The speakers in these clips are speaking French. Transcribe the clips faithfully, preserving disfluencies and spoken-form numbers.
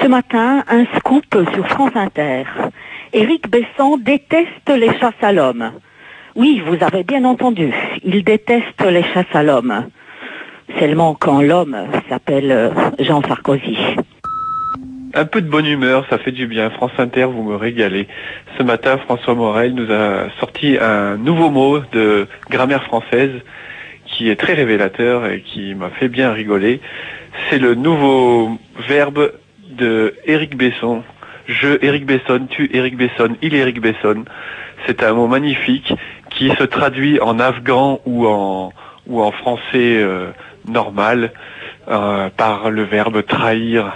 Ce matin, un scoop sur France Inter. Éric Besson déteste les chasses à l'homme. Oui, vous avez bien entendu, il déteste les chasses à l'homme. Seulement quand l'homme s'appelle Jean Sarkozy. Un peu de bonne humeur, ça fait du bien. France Inter, vous me régalez. Ce matin, François Morel nous a sorti un nouveau mot de grammaire française qui est très révélateur et qui m'a fait bien rigoler. C'est le nouveau verbe de Éric Besson. Je, Éric Besson, tu, Éric Besson, il, Éric Besson. C'est un mot magnifique qui se traduit en afghan ou en, ou en français euh, normal euh, par le verbe trahir.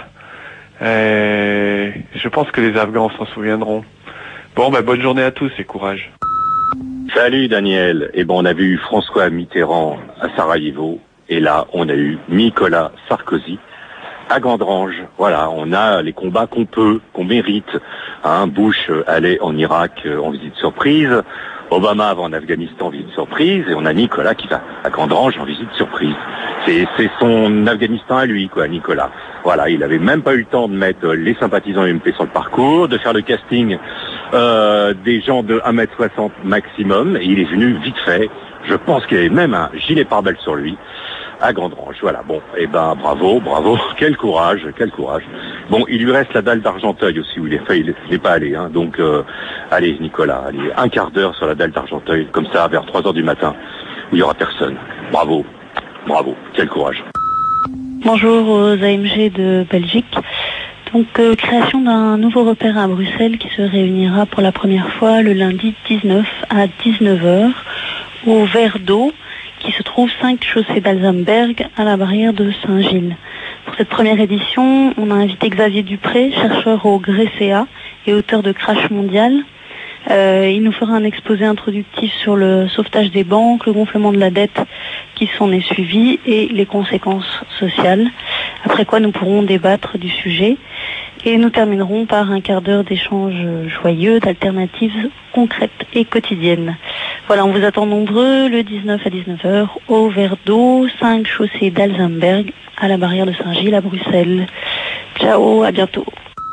Et je pense que les Afghans s'en souviendront. Bon, ben, bonne journée à tous et courage. Salut Daniel. Eh ben, on a vu François Mitterrand à Sarajevo et là, on a eu Nicolas Sarkozy à Gandrange. Voilà, on a les combats qu'on peut, qu'on mérite. Hein, Bush allait en Irak en visite surprise. Obama va en Afghanistan en visite surprise et on a Nicolas qui va à Gandrange en visite surprise. C'est, c'est son Afghanistan à lui, quoi, Nicolas. Voilà, il avait même pas eu le temps de mettre les sympathisants U M P sur le parcours, de faire le casting euh, des gens de un mètre soixante maximum, et il est venu vite fait. Je pense qu'il avait même un gilet pare-balles sur lui, à Gandrange. Voilà, bon, eh ben, bravo, bravo, quel courage, quel courage. Bon, il lui reste la dalle d'Argenteuil aussi, où il est, il n'est pas allé, hein, donc, euh, allez, Nicolas, allez, un quart d'heure sur la dalle d'Argenteuil, comme ça, vers trois heures du matin, où il n'y aura personne. Bravo, bravo, quel courage. Bonjour aux A M G de Belgique. Donc, euh, création d'un nouveau repère à Bruxelles qui se réunira pour la première fois le lundi dix-neuf à dix-neuf heures au Verre d'eau qui se trouve cinq chaussée d'Alzamberg à la barrière de Saint-Gilles. Pour cette première édition, on a invité Xavier Dupré, chercheur au GRECEA et auteur de Crash Mondial. Euh, il nous fera un exposé introductif sur le sauvetage des banques, le gonflement de la dette qui s'en est suivi et les conséquences sociales. Après quoi, nous pourrons débattre du sujet et nous terminerons par un quart d'heure d'échange joyeux, d'alternatives concrètes et quotidiennes. Voilà, on vous attend nombreux le dix-neuf à dix-neuf heures au Verre d'eau, cinq chaussée d'Alzamberg à la barrière de Saint-Gilles à Bruxelles. Ciao, à bientôt.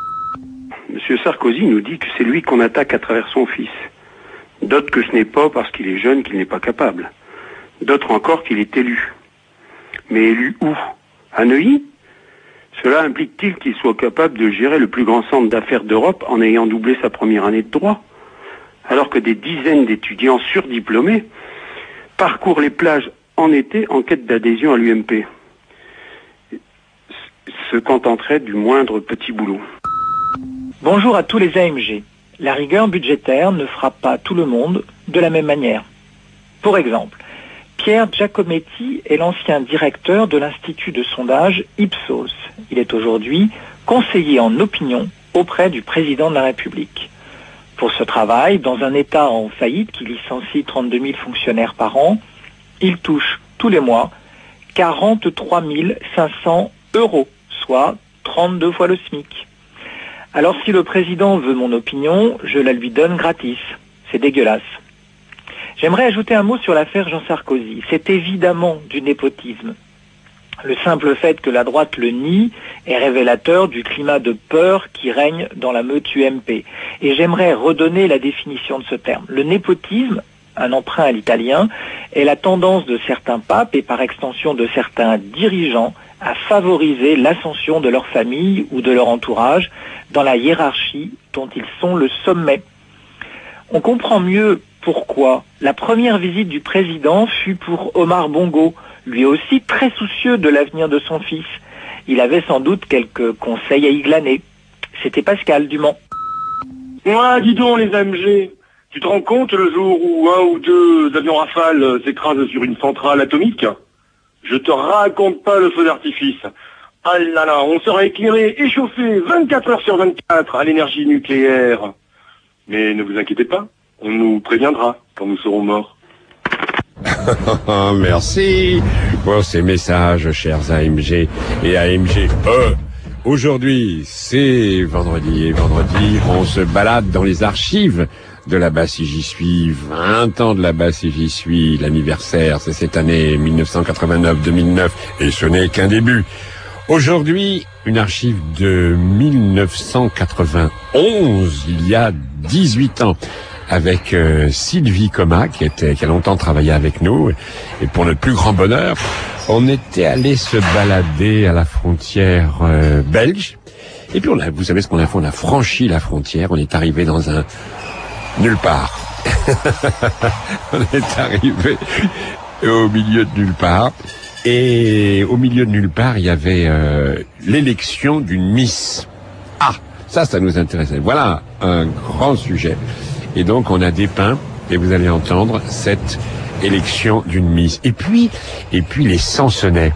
Monsieur Sarkozy nous dit que c'est lui qu'on attaque à travers son fils. D'autres que ce n'est pas parce qu'il est jeune qu'il n'est pas capable. D'autres encore qu'il est élu. Mais élu où? À Neuilly? Cela implique-t-il qu'il soit capable de gérer le plus grand centre d'affaires d'Europe en ayant doublé sa première année de droit? Alors que des dizaines d'étudiants surdiplômés parcourent les plages en été en quête d'adhésion à l'U M P. Se contenteraient du moindre petit boulot. Bonjour à tous les A M G. La rigueur budgétaire ne frappe pas tout le monde de la même manière. Pour exemple, Pierre Giacometti est l'ancien directeur de l'institut de sondage Ipsos. Il est aujourd'hui conseiller en opinion auprès du président de la République. Pour ce travail, dans un État en faillite qui licencie trente-deux mille fonctionnaires par an, il touche tous les mois quarante-trois mille cinq cents euros, soit trente-deux fois le SMIC. Alors si le président veut mon opinion, je la lui donne gratis. C'est dégueulasse. J'aimerais ajouter un mot sur l'affaire Jean Sarkozy. C'est évidemment du népotisme. Le simple fait que la droite le nie est révélateur du climat de peur qui règne dans la meute U M P. Et j'aimerais redonner la définition de ce terme. Le népotisme, un emprunt à l'italien, est la tendance de certains papes et par extension de certains dirigeants à favoriser l'ascension de leur famille ou de leur entourage dans la hiérarchie dont ils sont le sommet. On comprend mieux pourquoi la première visite du président fut pour Omar Bongo, lui aussi très soucieux de l'avenir de son fils. Il avait sans doute quelques conseils à y glaner. C'était Pascal Dumont. Ouais, dis donc les A M G, tu te rends compte le jour où un ou deux avions Rafale s'écrasent sur une centrale atomique? Je te raconte pas le feu d'artifice. Ah là là, on sera éclairé et chauffé vingt-quatre heures sur vingt-quatre à l'énergie nucléaire. Mais ne vous inquiétez pas, on nous préviendra quand nous serons morts. Merci pour ces messages, chers A M G et A M G E. Aujourd'hui, c'est vendredi et vendredi, on se balade dans les archives de la Basse et j'y suis, vingt ans de la Basse et j'y suis, l'anniversaire, c'est cette année mille neuf cent quatre-vingt-neuf deux mille neuf, et ce n'est qu'un début. Aujourd'hui, une archive de mille neuf cent quatre-vingt-onze, il y a dix-huit ans, avec euh, Sylvie Comas, qui, était, qui a longtemps travaillé avec nous. Et pour notre plus grand bonheur, on était allé se balader à la frontière euh, belge. Et puis, on a, vous savez ce qu'on a fait, on a franchi la frontière, on est arrivé dans un... nulle part. On est arrivé au milieu de nulle part. Et au milieu de nulle part, il y avait euh, l'élection d'une Miss. Ah, ça, ça nous intéressait. Voilà un grand sujet. Et donc, on a dépeint, et vous allez entendre, cette élection d'une Miss. Et puis, et puis les Sansonnets.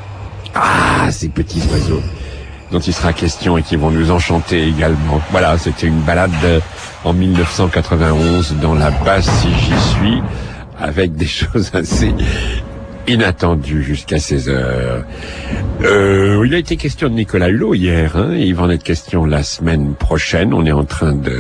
Ah, ces petits oiseaux dont il sera question et qui vont nous enchanter également. Voilà, c'était une balade en mille neuf cent quatre-vingt-onze dans la basse si j'y suis, avec des choses assez inattendues jusqu'à seize heures. Euh, il a été question de Nicolas Hulot hier, hein, et il va en être question la semaine prochaine. On est en train de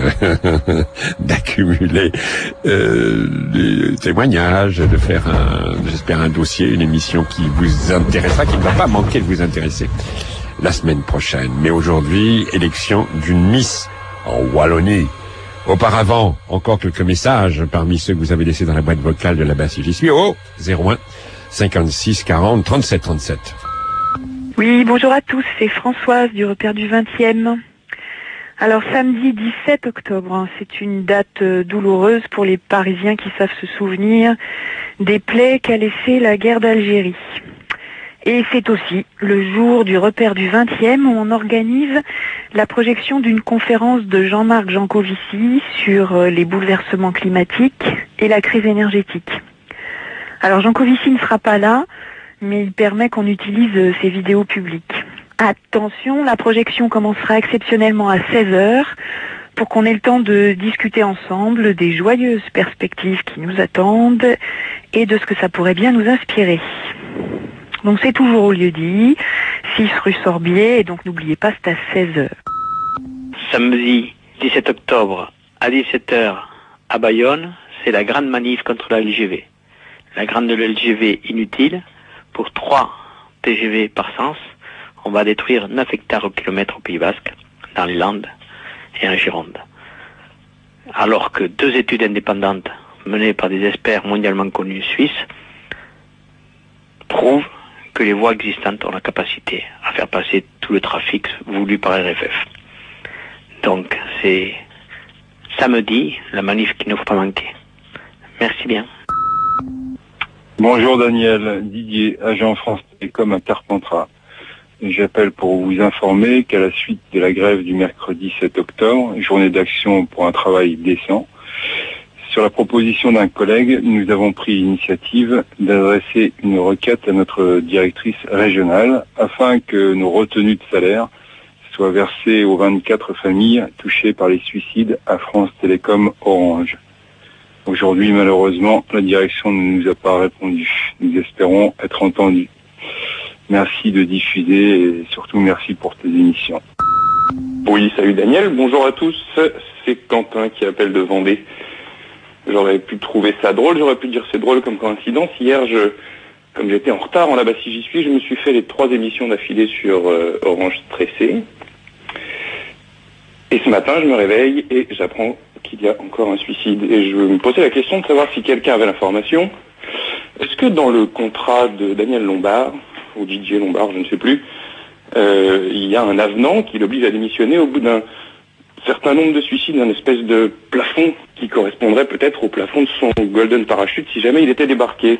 d'accumuler euh, des témoignages, de faire un, j'espère, un dossier, une émission qui vous intéressera, qui ne va pas manquer de vous intéresser la semaine prochaine. Mais aujourd'hui, élection d'une Miss en Wallonie. Auparavant, encore quelques messages parmi ceux que vous avez laissés dans la boîte vocale de la basse si j'y suis. Oh, zéro un cinquante-six quarante trente-sept trente-sept. Oui, bonjour à tous, c'est Françoise du repère du vingtième. Alors samedi dix-sept octobre, hein, c'est une date euh, douloureuse pour les Parisiens qui savent se souvenir des plaies qu'a laissé la guerre d'Algérie. Et c'est aussi le jour du repère du vingtième où on organise la projection d'une conférence de Jean-Marc Jancovici sur euh, les bouleversements climatiques et la crise énergétique. Alors Jancovici ne sera pas là, mais il permet qu'on utilise euh, ses vidéos publiques. Attention, la projection commencera exceptionnellement à seize heures pour qu'on ait le temps de discuter ensemble des joyeuses perspectives qui nous attendent et de ce que ça pourrait bien nous inspirer. Donc c'est toujours au lieu-dit, six rue Sorbier, et donc n'oubliez pas, c'est à seize heures. Samedi dix-sept octobre à dix-sept heures à Bayonne, c'est la grande manif contre la L G V. La grande L G V inutile, pour trois T G V par sens, on va détruire neuf hectares au kilomètre au Pays Basque, dans les Landes et en Gironde. Alors que deux études indépendantes menées par des experts mondialement connus suisses prouvent que les voies existantes ont la capacité à faire passer tout le trafic voulu par R F F. Donc c'est samedi, la manif qu'il ne faut pas manquer. Merci bien. Bonjour Daniel, Didier, agent France Télécom à Carpentras. J'appelle pour vous informer qu'à la suite de la grève du mercredi sept octobre, journée d'action pour un travail décent, sur la proposition d'un collègue, nous avons pris l'initiative d'adresser une requête à notre directrice régionale afin que nos retenues de salaire soient versées aux vingt-quatre familles touchées par les suicides à France Télécom Orange. Aujourd'hui, malheureusement, la direction ne nous a pas répondu. Nous espérons être entendus. Merci de diffuser et surtout merci pour tes émissions. Oui, salut Daniel, bonjour à tous, c'est Quentin qui appelle de Vendée. J'aurais pu trouver ça drôle, j'aurais pu dire c'est drôle comme coïncidence. Hier, je, comme j'étais en retard en là-bas si j'y suis, je me suis fait les trois émissions d'affilée sur euh, Orange Stressé. Et ce matin, je me réveille et j'apprends qu'il y a encore un suicide. Et je me posais la question de savoir si quelqu'un avait l'information. Est-ce que dans le contrat de Daniel Lombard, ou Didier Lombard, je ne sais plus, euh, il y a un avenant qui l'oblige à démissionner au bout d'un certain nombre de suicides, un espèce de plafond qui correspondrait peut-être au plafond de son Golden Parachute si jamais il était débarqué.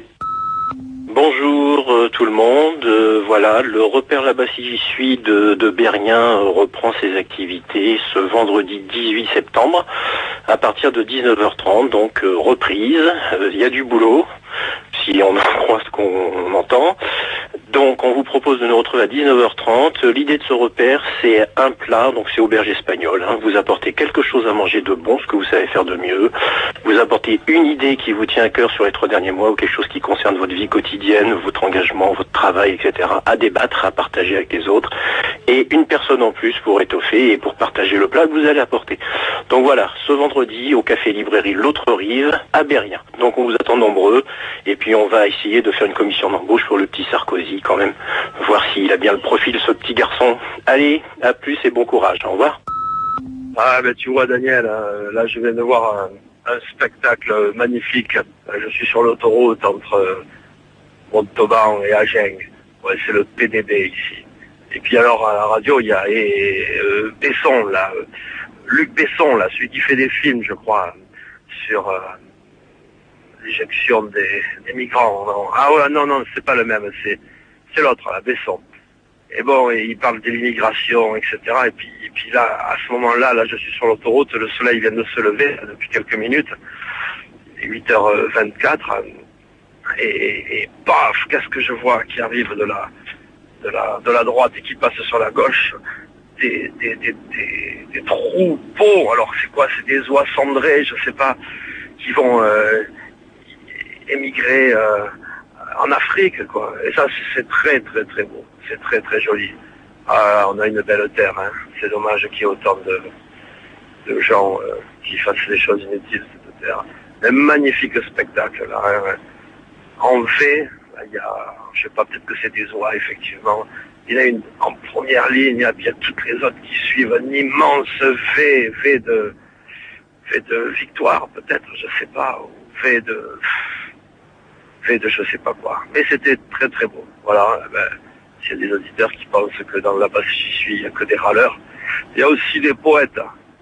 Bonjour euh, tout le monde, euh, voilà, le repère là-bas si j'y suis de, de Berrien euh, reprend ses activités ce vendredi dix-huit septembre à partir de dix-neuf heures trente, donc euh, reprise, il euh, y a du boulot, si on en croit ce qu'on entend. Donc on vous propose de nous retrouver à dix-neuf heures trente. L'idée de ce repère, c'est un plat, donc c'est auberge espagnole. Hein. Vous apportez quelque chose à manger de bon, ce que vous savez faire de mieux. Vous apportez une idée qui vous tient à cœur sur les trois derniers mois ou quelque chose qui concerne votre vie quotidienne, votre engagement, votre travail, et cetera. À débattre, à partager avec les autres. Et une personne en plus pour étoffer et pour partager le plat que vous allez apporter. Donc voilà, ce vendredi au café librairie L'Autre Rive à Berrien. Donc on vous attend nombreux et puis on va essayer de faire une commission d'embauche pour le petit Sarkozy quand même, voir s'il a bien le profil ce petit garçon. Allez, à plus et bon courage, au revoir. Ah ben tu vois Daniel, euh, là je viens de voir un, un spectacle magnifique. Je suis sur l'autoroute entre euh, Montauban et Agen. Ouais, c'est le P D B ici. Et puis alors à la radio il y a et, euh, Besson là, euh, Luc Besson là, celui qui fait des films je crois sur euh, l'éjection des, des migrants. Non. Ah ouais non non c'est pas le même, c'est c'est l'autre là, Besson. Et bon, et il parle de l'immigration, et cetera. Et puis, et puis là, à ce moment-là, là, je suis sur l'autoroute, le soleil vient de se lever là, depuis quelques minutes, huit heures vingt-quatre, et, et, et paf, qu'est-ce que je vois qui arrive de la, de la, de la droite et qui passe sur la gauche, des, des, des, des, des troupeaux. Alors c'est quoi? C'est des oies cendrées, je sais pas, qui vont euh, émigrer euh, en Afrique, quoi. Et ça, c'est très, très, très beau. C'est très très joli. Ah, on a une belle terre, hein. C'est dommage qu'il y ait autant de, de gens euh, qui fassent des choses inutiles, cette terre. Un magnifique spectacle, là. Hein. En V, il y a, je sais pas, peut-être que c'est des oies, effectivement. Il y a une, en première ligne, il y a bien toutes les autres qui suivent, un immense V, V de, V de victoire, peut-être, je sais pas, ou V de, V de je sais pas quoi. Mais c'était très très beau. Voilà, ben, s'il y a des auditeurs qui pensent que dans la basse j'y suis, il n'y a que des râleurs. Il y a aussi des poètes.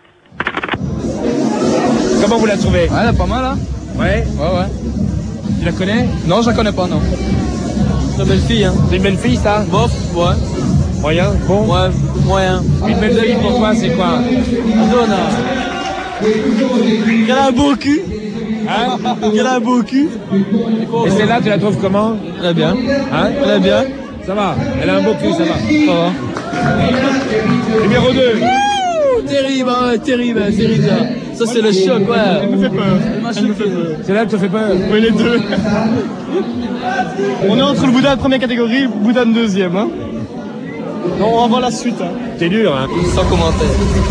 Comment vous la trouvez? Ouais, elle est pas mal, hein. Ouais. Ouais, ouais. Tu la connais? Non, je la connais pas, non. C'est une belle fille, hein. C'est une belle fille, ça? Bof, ouais. Moyen? Bon? Ouais, moyen. Une belle fille pour toi, c'est quoi? Madonna. Elle a un beau cul. Hein? Elle a un beau cul. Et celle-là, tu la trouves comment? Elle est bien. Hein? Elle est bien. Ça va? Elle a un beau cul, ça va? Ça va. Numéro deux. Ouh, terrible, hein, terrible, hein, terrible, ça. Ça, c'est le choc, ouais. Elle me fait peur. Elle me fait peur. Celle-là, elle te fait peur? Oui, les deux. On est entre le Bouddha de première catégorie et le Bouddha de deuxième, hein. Non, on va voir la suite, hein. T'es dur, hein. Sans commentaire.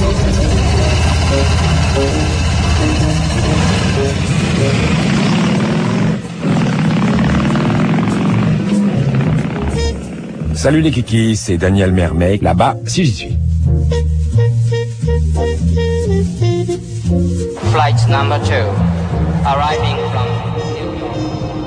Salut les kikis, c'est Daniel Mermet, là-bas, si j'y suis. Flight number two, arriving from New York.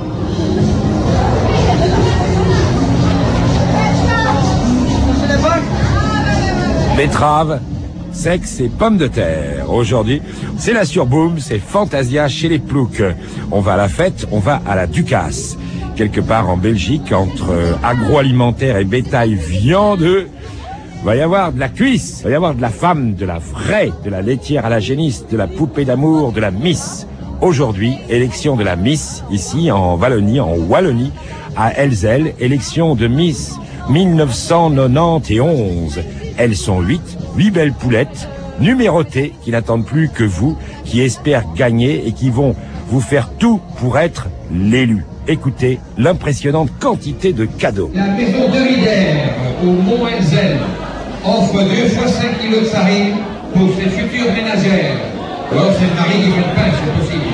Betterave, sexe et pommes de terre. Aujourd'hui, c'est la surboom, c'est Fantasia chez les Ploucs. On va à la fête, on va à la Ducasse. Quelque part en Belgique, entre agroalimentaire et bétail viandeux, va y avoir de la cuisse, va y avoir de la femme, de la vraie, de la laitière à la géniste, de la poupée d'amour, de la Miss. Aujourd'hui, élection de la Miss, ici en Wallonie, en Wallonie, à Elzel, élection de Miss mille neuf cent quatre-vingt-onze. Elles sont huit, huit belles poulettes, numérotées, qui n'attendent plus que vous, qui espèrent gagner et qui vont vous faire tout pour être l'élu. Écoutez l'impressionnante quantité de cadeaux. La maison de Rider au Mont-Elzel offre deux fois cinq kilos de farine pour ses futures ménagères. Alors c'est le mari qui fait le pain, c'est possible.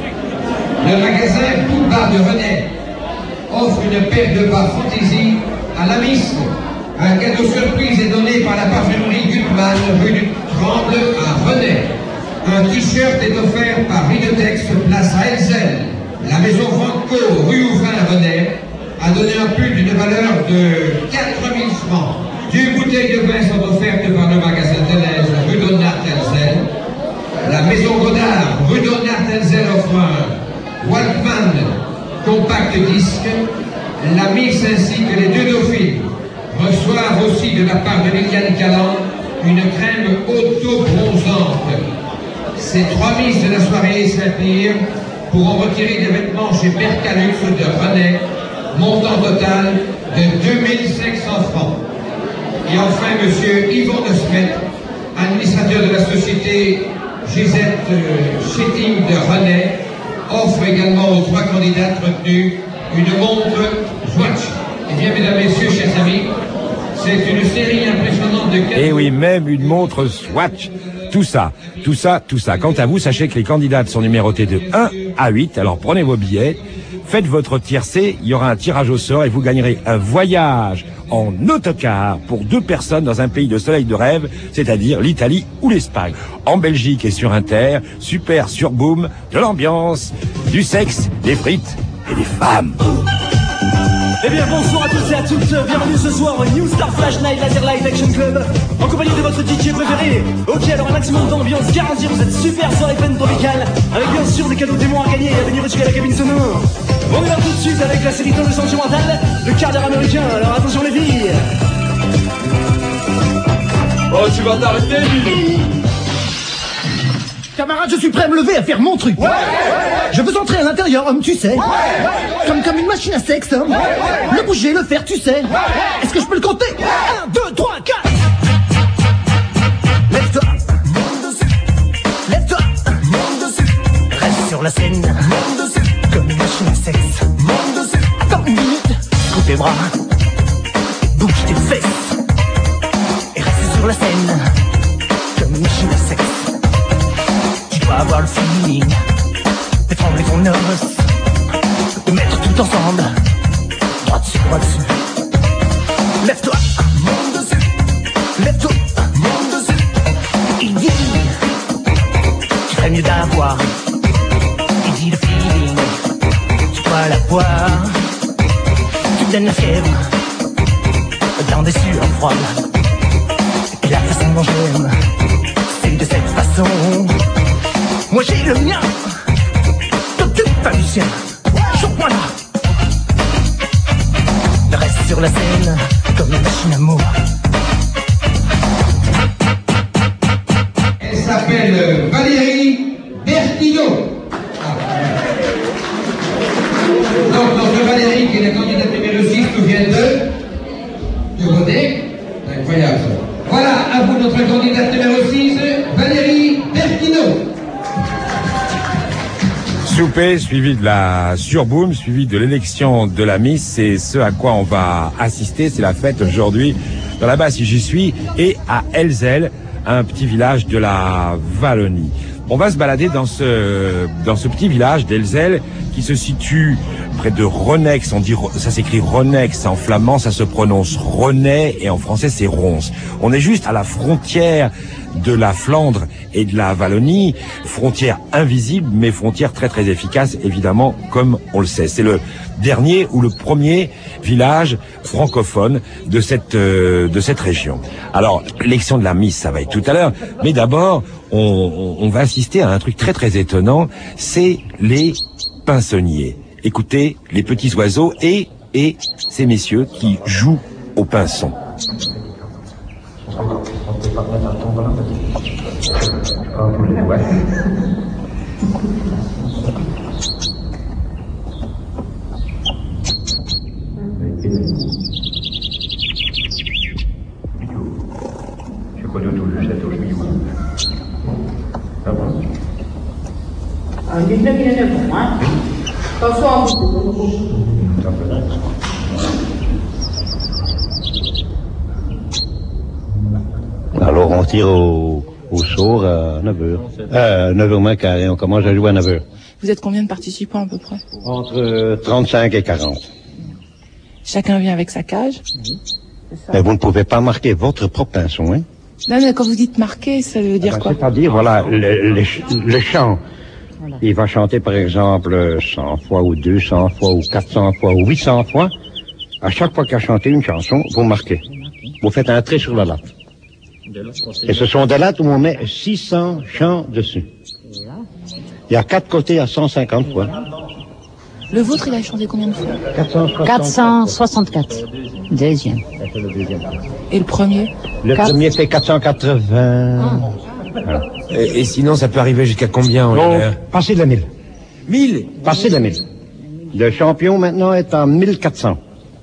Le magasin Boulevard de René offre une paire de bas fantaisie à la Miss. Un cadeau surprise est donné par la parfumerie Gutmann, rue du Tremble à René. Un t-shirt est offert par Ridetex, place à Elzel. La maison Franco, rue Ouvrin à René, a donné un pull d'une valeur de quatre mille francs. Deux bouteilles de vin sont offertes par le magasin Deleuze, rue Donnart-Elzel. La maison Godard, rue Donnart-Elzel, offre un Walkman compact disque. La Miss ainsi que les deux dauphines reçoivent aussi de la part de Liliane Calland une crème auto-bronzante. Ces trois Miss de la soirée s'inspirent pourront retirer des vêtements chez Percalux de René, montant total de deux mille cinq cents francs. Et enfin, M. Yvon de Smet, administrateur de la société G Z Shipping de René, offre également aux trois candidates retenues une montre Swatch. Eh bien, mesdames, messieurs, chers amis, c'est une série impressionnante de cadeaux. Et oui, même une montre Swatch. tout ça, tout ça, tout ça. Quant à vous, sachez que les candidates sont numérotées de un à huit. Alors prenez vos billets, faites votre tiercé, il y aura un tirage au sort et vous gagnerez un voyage en autocar pour deux personnes dans un pays de soleil de rêve, c'est-à-dire l'Italie ou l'Espagne. En Belgique et sur Inter, super surboom, de l'ambiance, du sexe, des frites et des femmes. Eh bien bonsoir à tous et à toutes, bienvenue ce soir au New Star Flash Night Laser Live Action Club en compagnie de votre D J préféré. Ok, alors un maximum d'ambiance garantie pour cette super soirée pleine tropicale avec bien sûr des cadeaux démons à gagner et à venir jusqu'à la cabine sonore. On y va tout de suite avec la série Ton Sentimental, le quart d'heure américain, alors attention les filles. Oh, tu vas t'arrêter, Billy. Camarade, je suis prêt à me lever, à faire mon truc. Ouais, ouais, ouais. Je veux entrer à l'intérieur, homme, tu sais. Ouais, ouais. Comme, comme une machine à sexe, homme. Ouais, ouais. Le bouger, le faire, tu sais. Ouais, ouais. Est-ce que je peux le compter? un, deux, trois, quatre. Lève-toi. Monte dessus. Lève-toi. Monte dessus. Reste sur la scène. Monte dessus. Comme une machine à sexe. Monte dessus. Attends une minute. Coupe tes bras. Bouge tes fesses. Et reste sur la scène. Comme une machine à sexe. Tu dois avoir le feeling de trembler ton os, de mettre tout ensemble, droit dessus, droit dessus. Lève-toi, monte dessus. Lève-toi, monte dessus. Il dit, tu ferais mieux d'avoir. Il dit le feeling, tu dois l'avoir. Tu me donnes la fièvre, dans des sueurs froides. Et la façon dont j'aime, c'est de cette façon. Moi j'ai le mien, toi tu pas le sien. Chante-moi là. Reste sur la scène comme une machine à mots. Elle s'appelle Valérie Bertillot. Donc notre Valérie qui est la candidate numéro six nous vient de de voter. Incroyable. Voilà, à vous notre candidate numéro six, Valérie Bertillot. Souper suivi de la surboom, suivi de l'élection de la Miss, c'est ce à quoi on va assister, c'est la fête aujourd'hui dans la Basse, j'y suis, et à Elzel, un petit village de la Wallonie. On va se balader dans ce dans ce petit village d'Elzel qui se situe près de Ronex. On dit, ça s'écrit Ronex en flamand, ça se prononce René et en français c'est Ronce. On est juste à la frontière de la Flandre et de la Wallonie, frontière invisible mais frontière très très efficace évidemment comme on le sait. C'est le dernier ou le premier village francophone de cette euh, de cette région. Alors l'élection de la Miss ça va être tout à l'heure, mais d'abord on, on, on va assister à un truc très très étonnant, c'est les pinsonniers. Écoutez les petits oiseaux et et ces messieurs qui jouent au pinson. Alors on tire au, au sort à neuf heures. Euh, neuf heures moins carré, on commence à jouer à neuf heures. Vous êtes combien de participants à peu près? Entre trente-cinq et quarante. Chacun vient avec sa cage? Mais vous ne pouvez pas marquer votre propre pinson, hein? Non, mais quand vous dites marquer, ça veut dire ah ben, quoi? C'est-à-dire, voilà, le, le, le chant. Voilà. Il va chanter, par exemple, cent fois, ou deux cents fois, ou quatre cents fois, ou huit cents fois. À chaque fois qu'il a chanté une chanson, vous marquez. Vous faites un trait sur la latte. Et ce sont des lattes où on met six cents chants dessus. Il y a quatre côtés à cent cinquante fois. Le vôtre, il a chanté combien de fois? quatre cent soixante-quatre. Deuxième. Et le premier? Le quatre... premier fait quatre cent quatre-vingts. Ah. Voilà. Et, et sinon, ça peut arriver jusqu'à combien en Non, passer de la mille. Mille? Passer de la mille. Le champion maintenant est en mille quatre cents.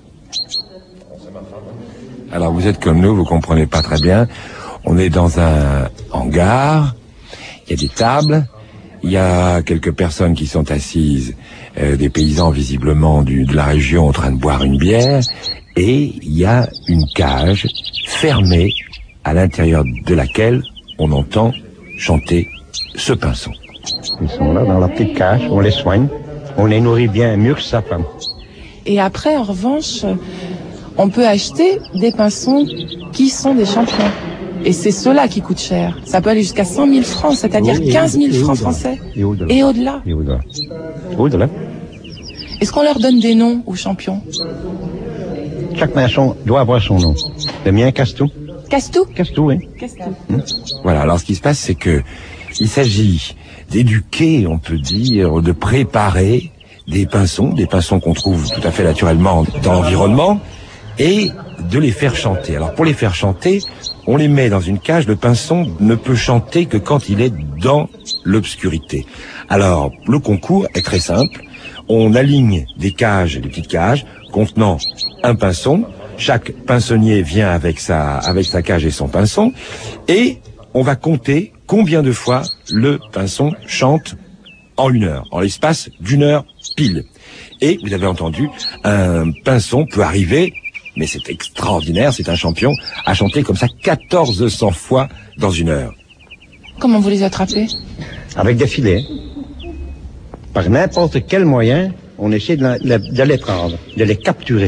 Alors vous êtes comme nous, vous comprenez pas très bien. On est dans un hangar, il y a des tables, il y a quelques personnes qui sont assises, euh, des paysans visiblement du, de la région en train de boire une bière, et il y a une cage fermée à l'intérieur de laquelle on entend chanter ce pinson. Ils sont là dans la petite cage, on les soigne, on les nourrit bien mieux que sa femme. Et après, en revanche, on peut acheter des pinsons qui sont des champions. Et c'est ceux-là qui coûtent cher. Ça peut aller jusqu'à cent mille francs, c'est-à-dire oui, quinze mille francs français. Et au-delà. Et au-delà. Et au-delà. Au-delà. Est-ce qu'on leur donne des noms aux champions? Chaque pinson doit avoir son nom. Le mien, Castou. Castou? Castou, oui. Castou. Hum. Voilà, alors ce qui se passe, c'est que il s'agit d'éduquer, on peut dire, de préparer des pinsons, des pinsons qu'on trouve tout à fait naturellement dans l'environnement, et de les faire chanter. Alors pour les faire chanter, on les met dans une cage. Le pinson ne peut chanter que quand il est dans l'obscurité. Alors le concours est très simple. On aligne des cages, des petites cages, contenant un pinson. Chaque pinsonnier vient avec sa, avec sa cage et son pinson. Et on va compter combien de fois le pinson chante en une heure, en l'espace d'une heure pile. Et vous avez entendu, un pinson peut arriver, mais c'est extraordinaire, c'est un champion, à chanter comme ça quatorze cents fois dans une heure. Comment vous les attrapez? Avec des filets. Par n'importe quel moyen, on essaie de, la, de les prendre, de les capturer.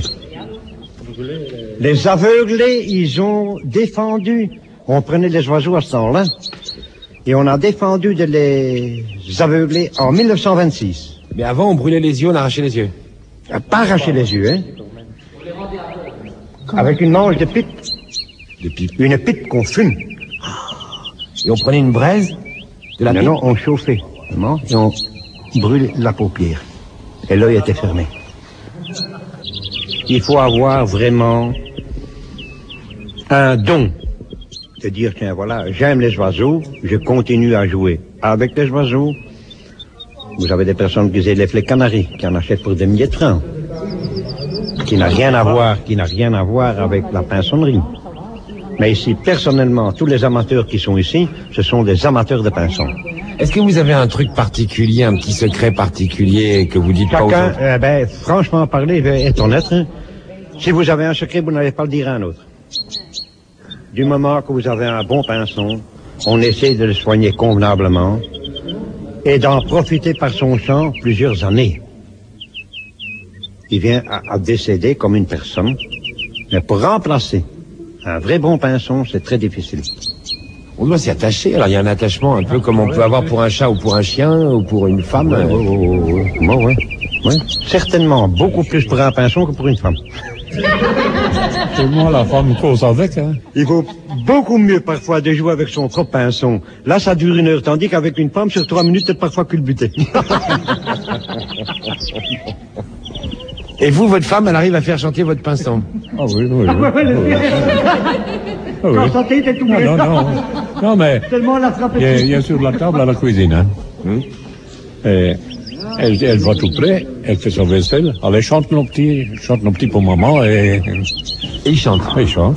Les aveuglés, ils ont défendu. On prenait les oiseaux à ce temps-là, et on a défendu de les aveugler en mille neuf cent vingt-six. Mais avant, on brûlait les yeux, on arrachait les yeux. Pas arracher les yeux, hein. Avec une manche de pipe. De pipe. Une pipe qu'on fume. Et on prenait une braise de la non, pipe. Non, on chauffait. Et on brûle la paupière. Et l'œil était fermé. Il faut avoir vraiment un don. De dire, tiens, voilà, j'aime les oiseaux, je continue à jouer avec les oiseaux. Vous avez des personnes qui élèvent les canaris, qui en achètent pour des milliers de francs. Qui n'a rien à voir, qui n'a rien à voir avec la pinsonnerie. Mais ici, personnellement, tous les amateurs qui sont ici, ce sont des amateurs de pinsons. Est-ce que vous avez un truc particulier, un petit secret particulier que vous dites Chacun, pas aux autres? euh, ben, franchement parler, est honnête, hein. Si vous avez un secret, vous n'allez pas le dire à un autre. Du moment que vous avez un bon pinson, on essaie de le soigner convenablement et d'en profiter par son chant plusieurs années. Il vient à, à décéder comme une personne, mais pour remplacer un vrai bon pinson, c'est très difficile. On doit s'y attacher, alors il y a un attachement un peu comme on peut avoir pour un chat ou pour un chien ou pour une femme. Oui, oui, oui, oui. Bon, oui. Oui. Certainement beaucoup plus pour un pinson que pour une femme. C'est moi la femme cause avec, hein. Il vaut beaucoup mieux parfois de jouer avec son propre pinson. Là, ça dure une heure, tandis qu'avec une femme, sur trois minutes, c'est parfois culbuté. Et vous, votre femme, elle arrive à faire chanter votre pinson? Ah oui, oui, oui. Ah oui. Ah oui. Chanter, t'es tout non, non, non, non, mais tellement la frappe. Il y, a, il y a sur la table à la cuisine, hein. Hum. Et elle, elle va tout près, elle fait son vaisselle, elle chante nos petits, chante nos petits pour maman et... Et il chante. Il chante.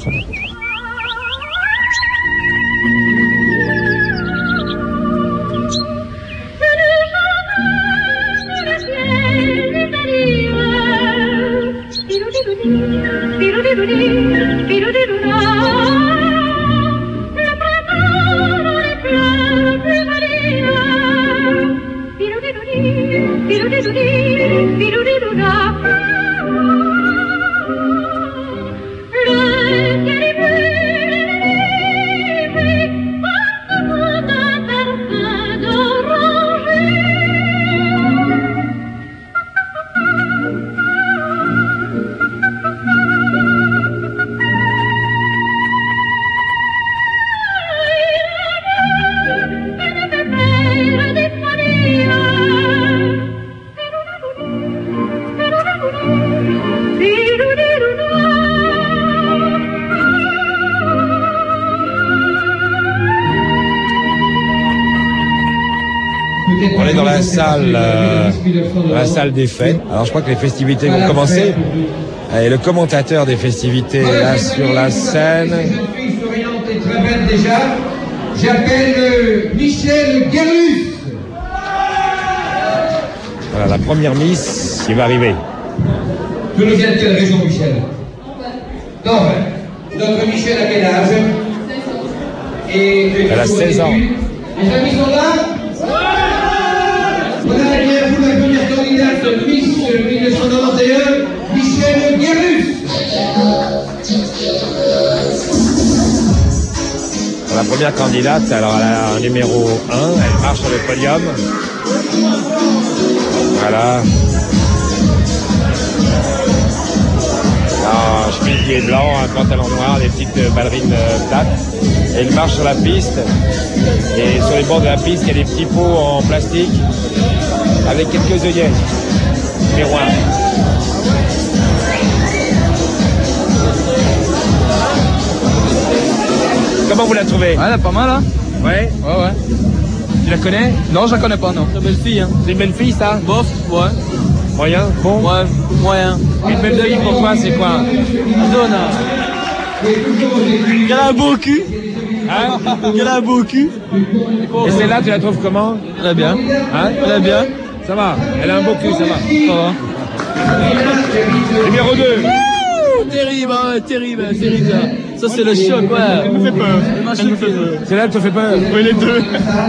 On est dans la salle, euh, dans la salle des fêtes. Alors je crois que les festivités vont commencer. Et le commentateur des festivités est là sur la scène. Très belle déjà. J'appelle euh, Michel Guérus. Voilà la première Miss qui va arriver. Tu nous viens de quelle région, Michel? Non, notre Michel a quel âge? Et elle a seize ans. Les amis sont là? Voilà bien vous la première candidate Miss mille neuf cent quatre-vingt-onze, Michèle Guérus. La première candidate, alors elle a un numéro un, elle marche sur le podium. Voilà. Un chemisier blanc, un pantalon noir, des petites ballerines plates. Elle marche sur la piste. Et sur les bords de la piste, il y a des petits pots en plastique avec quelques œillets. Numéro un. Comment vous la trouvez? Ouais, elle est pas mal, hein? Ouais? Ouais, ouais. Tu la connais? Non, je la connais pas, non. C'est une belle fille, hein. C'est une belle fille, ça? Bof, ouais. Moyen? Bon? Ouais, moyen. Une belle fille pour toi, c'est quoi? Donna. Elle a un beau cul. Hein? Elle a un beau cul. Et celle-là, tu la trouves comment? Elle est bien. Hein? Elle est bien. Ça va? Elle a un beau cul, ça va? Ça va. Numéro deux. Terrible, hein, terrible, terrible. Ça, ça c'est le choc, ouais. Elle me fait peur. Elle me fait peur. Celle-là, elle te fait peur? Oui, les deux.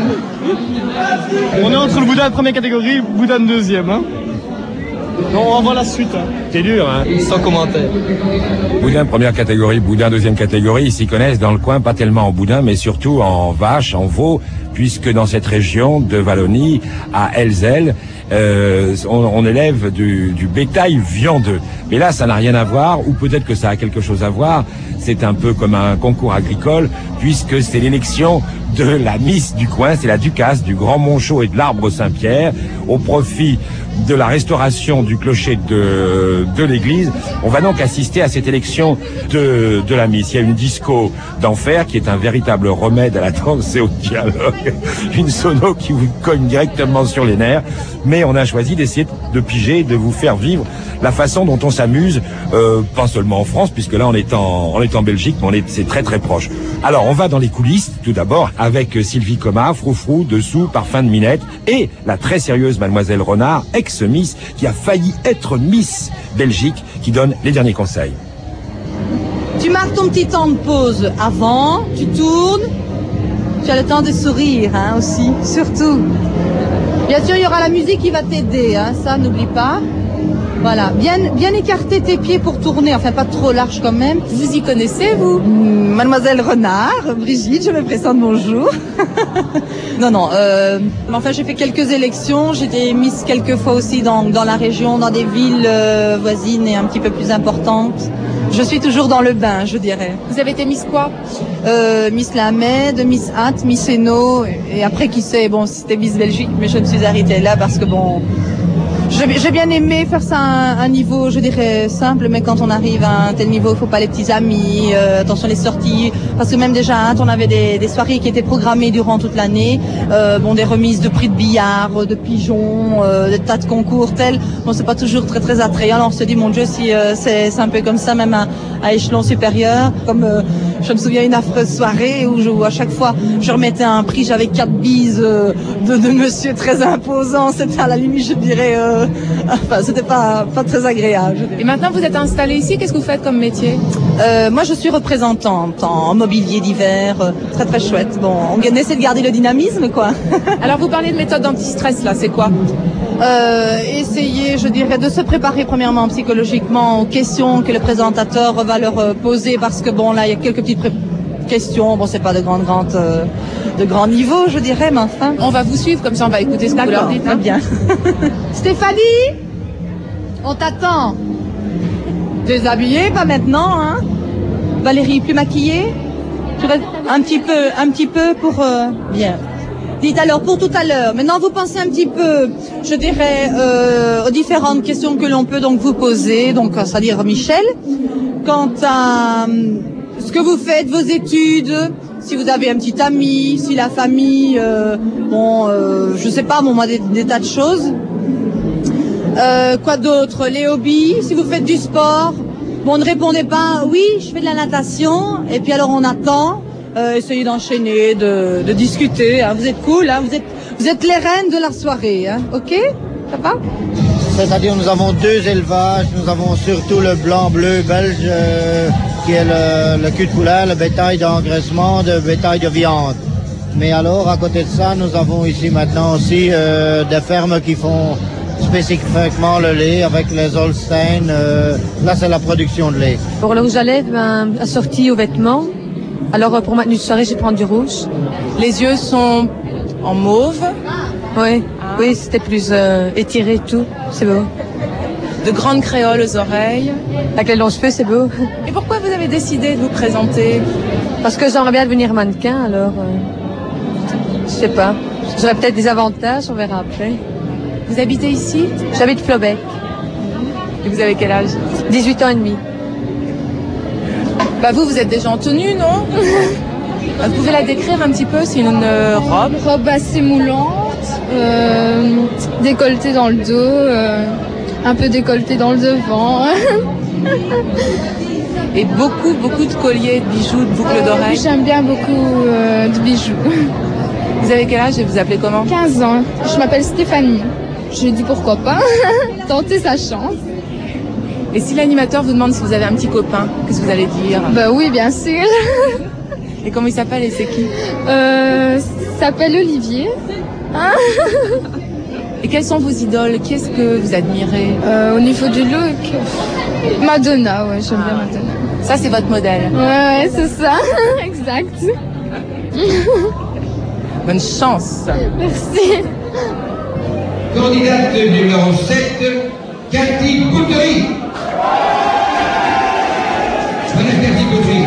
On est entre le Bouddha de première catégorie et le Bouddha de deuxième, hein. Non, on va voir la suite, hein. C'est dur, hein. Sans commentaire. Boudin première catégorie, boudin deuxième catégorie, ils s'y connaissent dans le coin, pas tellement en boudin, mais surtout en vache, en veau, puisque dans cette région de Wallonie, à Elzel, euh, on, on élève du, du bétail viandeux. Mais là, ça n'a rien à voir, ou peut-être que ça a quelque chose à voir. C'est un peu comme un concours agricole, puisque c'est l'élection de la Miss du coin, c'est la Ducasse du Grand Monchot et de l'Arbre Saint-Pierre, au profit de la restauration du clocher de, de l'église. On va donc assister à cette élection de, de la Miss. Il y a une disco d'enfer qui est un véritable remède à la danse et au dialogue. Une sono qui vous cogne directement sur les nerfs. Mais on a choisi d'essayer de piger, de vous faire vivre la façon dont on s'amuse, euh, pas seulement en France, puisque là on est en, on est en Belgique, mais on est, c'est très très proche. Alors on va dans les coulisses, tout d'abord, avec Sylvie Comas, Froufrou, Dessous, Parfum de Minette, et la très sérieuse Mademoiselle Renard, ex-Miss, qui a failli être Miss Belgique, qui donne les derniers conseils. Tu marques ton petit temps de pause avant, tu tournes, tu as le temps de sourire, hein, aussi, surtout. Bien sûr, il y aura la musique qui va t'aider, hein, ça, n'oublie pas. Voilà, bien, bien écarter tes pieds pour tourner, enfin pas trop large quand même. Vous y connaissez, vous? mmh, Mademoiselle Renard, Brigitte, je me présente, bonjour. non, non, euh, enfin j'ai fait quelques élections, j'ai été Miss quelques fois aussi dans, dans la région, dans des villes euh, voisines et un petit peu plus importantes. Je suis toujours dans le bain, je dirais. Vous avez été Miss quoi? euh, Miss Lamed, Miss Hatt, Miss Hainaut, et après qui sait, bon c'était Miss Belgique, mais je me suis arrêtée là parce que bon... J'ai bien aimé faire ça à un, un niveau, je dirais, simple, mais quand on arrive à un tel niveau, il faut pas les petits amis, euh, attention les sorties, parce que même déjà, hein, on avait des, des soirées qui étaient programmées durant toute l'année, euh, bon, des remises de prix de billard, de pigeons, euh, des tas de concours tels, bon, c'est pas toujours très très attrayant, alors on se dit, mon Dieu, si euh, c'est un peu comme ça, même à, à échelon supérieur, comme euh, je me souviens une affreuse soirée où, je, où à chaque fois, je remettais un prix, j'avais quatre bises euh, de, de monsieur très imposant, c'était à la limite, je dirais... Euh, Enfin, c'était pas, pas très agréable. Et maintenant, vous êtes installé ici, qu'est-ce que vous faites comme métier? euh, Moi, je suis représentante en mobilier d'hiver, euh, très très chouette. Bon, on essaie de garder le dynamisme, quoi. Alors, vous parlez de méthode anti-stress, là, c'est quoi? euh, Essayer, je dirais, de se préparer premièrement psychologiquement aux questions que le présentateur va leur poser, parce que bon, là, il y a quelques petites pré questions, bon, c'est pas de grande, grande, euh, de grand niveau, je dirais, mais enfin. On va vous suivre, comme ça on va écouter ce que vous leur dites. Hein. Bien. Stéphanie, on t'attend. Déshabillée, pas maintenant, hein. Valérie, plus maquillée. Tu restes un petit peu, un petit peu pour, euh, bien. Dites alors, pour tout à l'heure, maintenant vous pensez un petit peu, je dirais, euh, aux différentes questions que l'on peut donc vous poser, donc, c'est-à-dire Michel, quant à ce que vous faites, vos études, si vous avez un petit ami, si la famille, euh, bon, euh, je sais pas, bon, moi, des, des tas de choses. Euh, quoi d'autre? Les hobbies, si vous faites du sport. Bon, ne répondez pas, oui, je fais de la natation, et puis alors on attend, euh, essayez d'enchaîner, de, de discuter, hein. Vous êtes cool, hein. vous êtes, vous êtes les reines de la soirée, hein. Ok? Ça va? C'est-à-dire nous avons deux élevages, nous avons surtout le blanc-bleu belge, euh, qui est le, le cul de poulet, le bétail d'engraissement, le bétail de viande. Mais alors, à côté de ça, nous avons ici maintenant aussi euh, des fermes qui font spécifiquement le lait avec les Holstein. Euh, là, c'est la production de lait. Pour le rouge à lèvres, ben, assorti aux vêtements. Alors, euh, pour ma tenue de soirée, je vais prendre du rouge. Les yeux sont en mauve. Oui, ah. oui, c'était plus euh, étiré et tout. C'est beau. De grandes créoles aux oreilles. Avec les longs cheveux, c'est beau. Et pourquoi vous avez décidé de vous présenter? Parce que j'aimerais bien devenir mannequin, alors... Euh, je sais pas. J'aurais peut-être des avantages, on verra après. Vous habitez ici? J'habite Flobec. Et vous avez quel âge? dix-huit ans et demi. Bah vous, vous êtes déjà en tenue, non? Vous pouvez la décrire un petit peu? C'est une euh, robe? Robe assez moulante, euh, décolletée dans le dos, euh, un peu décolletée dans le devant. Et beaucoup, beaucoup de colliers, de bijoux, de boucles euh, d'oreilles? J'aime bien beaucoup euh, de bijoux. Vous avez quel âge et vous appelez comment? quinze ans. Je m'appelle Stéphanie. J'ai dit pourquoi pas, tenter sa chance. Et si l'animateur vous demande si vous avez un petit copain, qu'est-ce que vous allez dire? Bah oui, bien sûr. Et comment il s'appelle et c'est qui? Euh, s'appelle Olivier. Hein? Et quelles sont vos idoles? Qui est-ce que vous admirez? euh, Au niveau du look, Madonna, ouais, j'aime ah. bien Madonna. Ça, c'est votre modèle? Ouais, ouais, c'est ça, exact. Bonne chance. Merci. Candidate numéro sept, Cathy Boutry. Madame Cathy Boutry.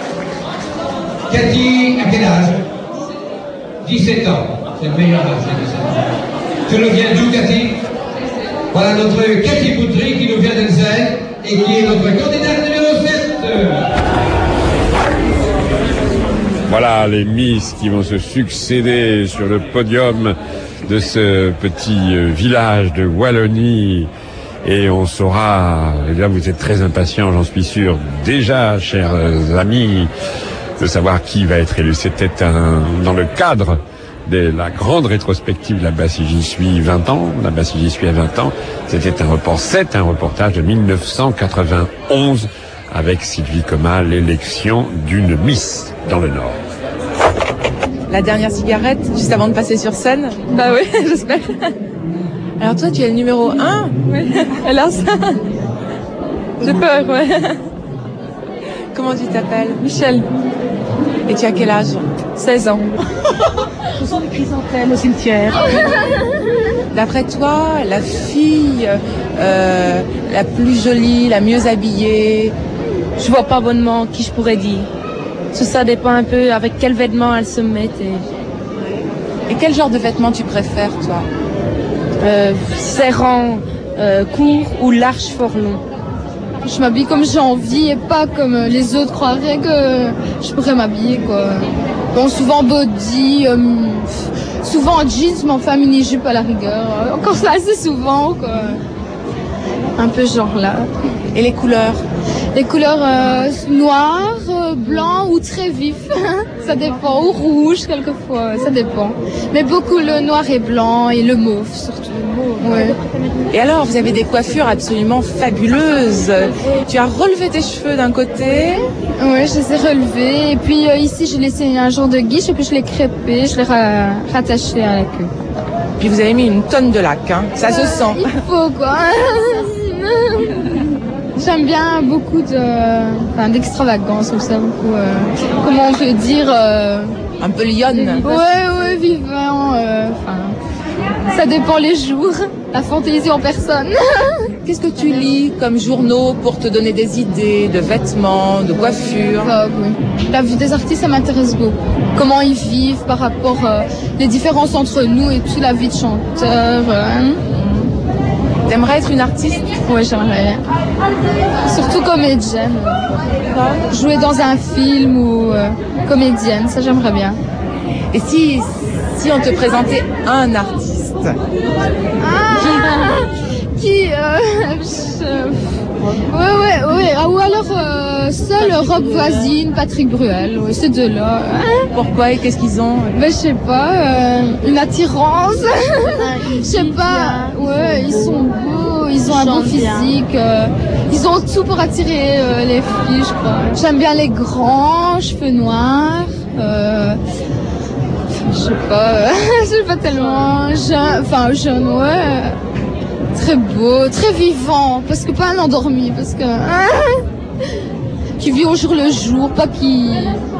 Cathy, à quel âge? dix-sept ans. C'est le meilleur âge, dix-sept ans. Tu nous viens d'où, Cathy? Voilà notre Cathy Boutry qui nous vient d'Elsaï et qui est notre candidate numéro sept. Voilà les Miss qui vont se succéder sur le podium de ce petit village de Wallonie. Et on saura, et là vous êtes très impatients, j'en suis sûr, déjà, chers amis, de savoir qui va être élu. C'était un, dans le cadre de la grande rétrospective de la Basse J'y suis vingt ans, la Basse J'y suis à vingt ans. C'était un report, c'est un reportage de mille neuf cent quatre-vingt-onze avec Sylvie Comas, l'élection d'une Miss dans le Nord. La dernière cigarette, juste avant de passer sur scène? Bah oui, j'espère. Alors toi, tu es le numéro un? Oui, hélas. J'ai peur, ouais. Comment tu t'appelles? Michel. Et tu as quel âge? seize ans. Ce sont des chrysanthèmes au cimetière. D'après toi, la fille euh, la plus jolie, la mieux habillée? Je vois pas bonnement qui je pourrais dire. Tout ça dépend un peu avec quels vêtements elle se met. Et, et quel genre de vêtements tu préfères, toi? euh, Serrant, euh, court ou large fort long. Je m'habille comme j'ai envie et pas comme les autres croiraient que je pourrais m'habiller, quoi. Bon, souvent body, euh, souvent en jeans, mais enfin mini-jupe à la rigueur. Encore ça assez souvent, quoi. Un peu genre là. Et les couleurs? Les couleurs euh, noires, euh, blanc ou très vif. Ça dépend. Ou rouge quelquefois, ça dépend. Mais beaucoup le noir et blanc et le mauve surtout. Ouais. Et alors, vous avez des coiffures absolument fabuleuses. Tu as relevé tes cheveux d'un côté. Oui, je les ai relevés. Et puis euh, ici, j'ai laissé un genre de guiche et puis je l'ai crêpé, je l'ai ra rattaché à la queue. Puis vous avez mis une tonne de lac, hein. Ça euh, se sent. Il faut, quoi. J'aime bien beaucoup de, enfin, d'extravagance, comme ça, beaucoup, euh, comment on peut dire... Euh, un peu lionne. Ouais, ouais, vivant, euh, enfin, ça dépend les jours, la fantaisie en personne. Qu'est-ce que tu lis comme journaux pour te donner des idées de vêtements, de coiffures? Ah, oui. La vie des artistes, ça m'intéresse beaucoup. Comment ils vivent par rapport euh, les différences entre nous et tout, la vie de chanteur. Euh, T'aimerais être une artiste? Oui, j'aimerais. Surtout comédienne. Quoi? Jouer dans un film ou euh, comédienne, ça j'aimerais bien. Et si, si on te présentait un artiste? Ah, qui euh, je... Ouais, ouais, ouais. Ah, ou alors euh, seul Rock Voisine, Patrick Bruel, ouais, ces deux-là. Hein? Pourquoi et qu'est-ce qu'ils ont? Ben, je sais pas, euh, une attirance. Je sais pas, ouais, ils sont beaux, ils ont un beau physique. Euh, ils ont tout pour attirer euh, les filles, je crois. J'aime bien les grands, cheveux noirs. Euh, sais pas, euh, je sais pas tellement. Jeune, enfin, jeune, ouais. Très beau, très vivant, parce que pas un endormi, parce que... qui vit au jour le jour, pas qui...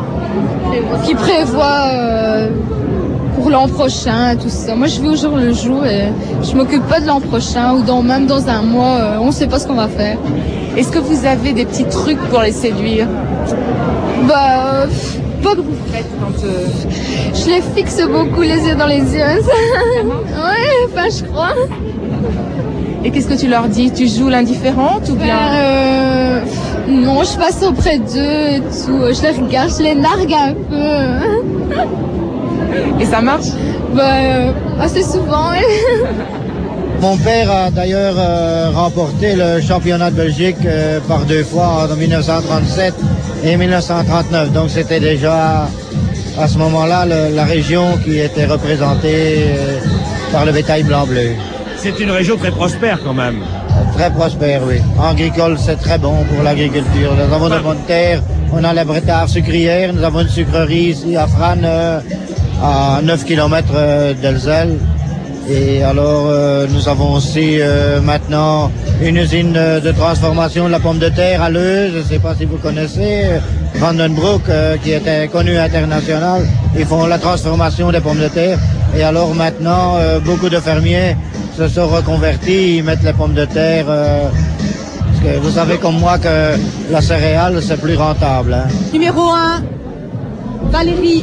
qui prévoit euh, pour l'an prochain, tout ça. Moi, je vis au jour le jour et je m'occupe pas de l'an prochain ou dans, même dans un mois, euh, on sait pas ce qu'on va faire. Est-ce que vous avez des petits trucs pour les séduire? Bah... Euh, pas que vous faites quand... Euh... Je les fixe beaucoup les yeux dans les yeux. Ouais, enfin, je crois. Et qu'est-ce que tu leur dis? Tu joues l'indifférente ou bien euh, Non, je passe auprès d'eux et tout. Je les regarde, je les nargue un peu. Et ça marche? Bah, euh, assez souvent. Mon père a d'ailleurs euh, remporté le championnat de Belgique euh, par deux fois en mille neuf cent trente-sept et mille neuf cent trente-neuf. Donc c'était déjà à ce moment-là le, la région qui était représentée euh, par le bétail blanc-bleu. C'est une région très prospère quand même. Très prospère, oui. Agricole, c'est très bon pour l'agriculture. Nous avons de bonnes terres. On a la Bretard sucrière. Nous avons une sucrerie ici à Frane, euh, à neuf kilomètres euh, d'Elzel. Et alors, euh, nous avons aussi euh, maintenant une usine de transformation de la pomme de terre à Leuze. Je ne sais pas si vous connaissez. Vandenbroek, euh, qui était connu international. Ils font la transformation des pommes de terre. Et alors maintenant, euh, beaucoup de fermiers se sont reconvertis, ils mettent les pommes de terre. Euh, parce que vous savez comme moi que la céréale, c'est plus rentable. Hein. Numéro un, Valérie.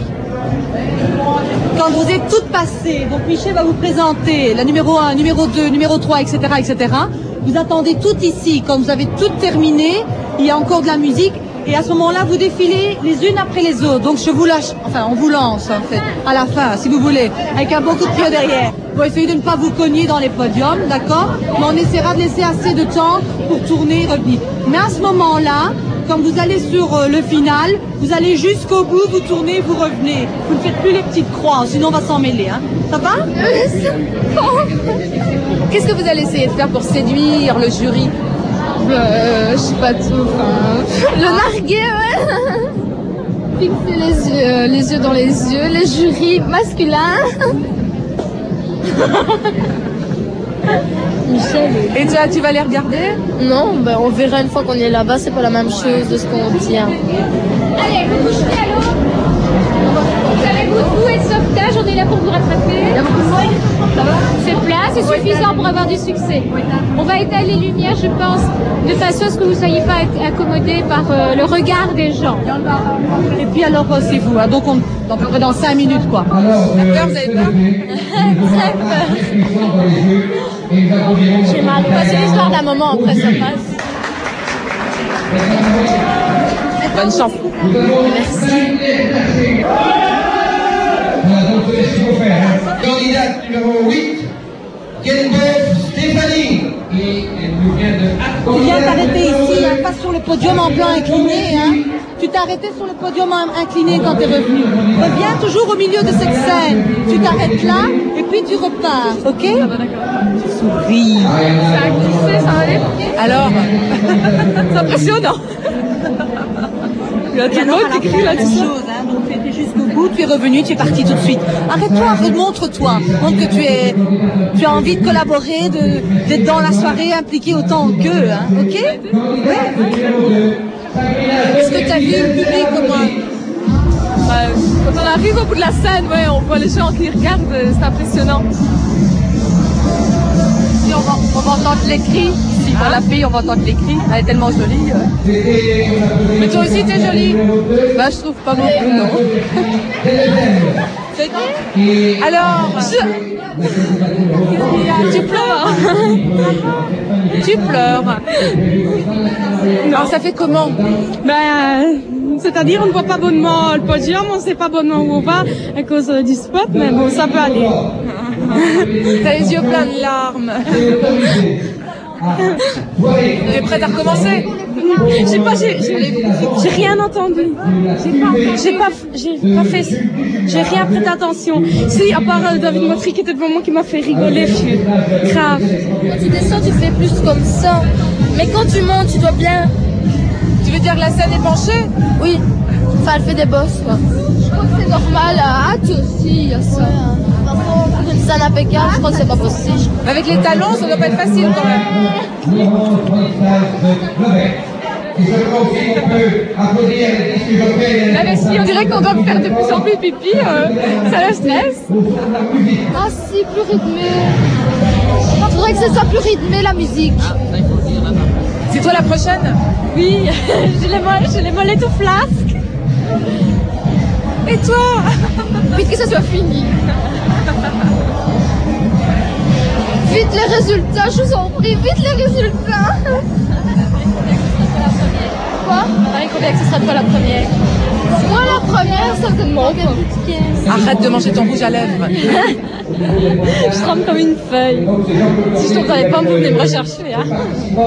Quand vous êtes toutes passées, donc Michel va vous présenter la numéro un, numéro deux, numéro trois, et cetera, et cetera. Vous attendez tout ici. Quand vous avez tout terminé, il y a encore de la musique. Et à ce moment-là, vous défilez les unes après les autres. Donc je vous lâche, enfin on vous lance en fait, à la fin, si vous voulez, avec un bon coup de pied derrière. Vous essayez de ne pas vous cogner dans les podiums, d'accord? Mais on essaiera de laisser assez de temps pour tourner et revenir. Mais à ce moment-là, quand vous allez sur euh, le final, vous allez jusqu'au bout, vous tournez, vous revenez. Vous ne faites plus les petites croix, sinon on va s'en mêler. Hein. Ça va? Qu'est-ce que vous allez essayer de faire pour séduire le jury? Euh, je sais pas tout, enfin... Le narguer, ouais. Fixer les yeux, euh, les yeux dans les yeux, les jurys masculins. Michel. Et toi, tu vas les regarder? Non, ben on verra une fois qu'on est là-bas, c'est pas la même chose de ce qu'on tient. Allez, vous couchez à l'eau. Vous avez beaucoup et de sauvetage, on est là pour vous rattraper. Il y a beaucoup de monde. C'est plat, c'est suffisant pour avoir du succès. On va étaler les lumières, je pense, de façon à ce que vous ne soyez pas accommodés par euh, le regard des gens. Et puis alors, c'est vous, hein, donc on, à peu près dans cinq minutes, quoi. D'accord, vous avez peur? Très peur. J'ai mal. C'est l'histoire d'un moment, après ça passe. Bonne chance. Merci. Candidate numéro huit, Geneviève Stéphanie. Et elle nous vient de... Tu viens t'arrêter ici, hein, pas sur le podium en plan incliné. Hein. Tu t'es arrêté sur le podium incliné quand tu es revenu. Reviens toujours au milieu de cette scène. Tu t'arrêtes là et puis tu repars, ok? Tu souris. Ça a glissé, ça va aller? Alors, c'est impressionnant. Il y a tout le monde qui crie là, tout ça. Hein, donc tu étais jusqu'au bout, tu es revenu, tu es parti tout de suite. Arrête-toi, montre-toi. Montre que tu es, tu as envie de collaborer, de, d'être dans la soirée, impliqué autant qu'eux, hein, ok? Ouais. Est-ce que tu as vu le public comme moi? Euh, quand on arrive au bout de la scène, ouais, on voit les gens qui regardent, c'est impressionnant. Si on va, on va entendre les cris, ici, dans la fille, on va entendre les cris, elle est tellement jolie. Euh. Mais toi aussi, t'es jolie? Bah, je trouve pas beaucoup, non. C'est qui? Alors, je... Tu pleures? Tu pleures? Non, ça fait comment? Ben, c'est-à-dire on ne voit pas bonnement le podium, on ne sait pas bonnement où on va à cause du spot, mais bon, ça peut aller. T'as les yeux pleins de larmes. Tu es prête à recommencer? J'ai pas, j'ai, j'ai, j'ai rien entendu. J'ai pas, j'ai pas, j'ai pas fait, j'ai rien fait d'attention. Si, à part euh, David Motry qui était devant moi qui m'a fait rigoler, je suis grave. Quand tu descends, tu fais plus comme ça. Mais quand tu montes, tu dois bien... Tu veux dire que la scène est penchée? Oui. Enfin, elle fait des bosses, quoi. Je crois que c'est normal à tous. Si, il y a ça. Pour une scène impeccable, je crois que c'est pas possible. Mais avec les talons, ça doit pas être facile quand même. Là, mais si on dirait qu'on doit faire de plus en plus pipi, euh, ça le stresse. Ah si, plus rythmé. Il faudrait que ce soit plus rythmé, la musique. C'est toi la prochaine? Oui, j'ai les mollets, j'ai les mollets tout flasques. Et toi? Vite que ça soit fini. Vite les résultats, je vous en prie, vite les résultats. Quoi? Marie, combien que ce sera toi la première? Moi la première, certainement. Arrête de manger ton rouge à lèvres. Je tremble comme une feuille. Si je tombe dans les pommes, vous venez me rechercher. Hein.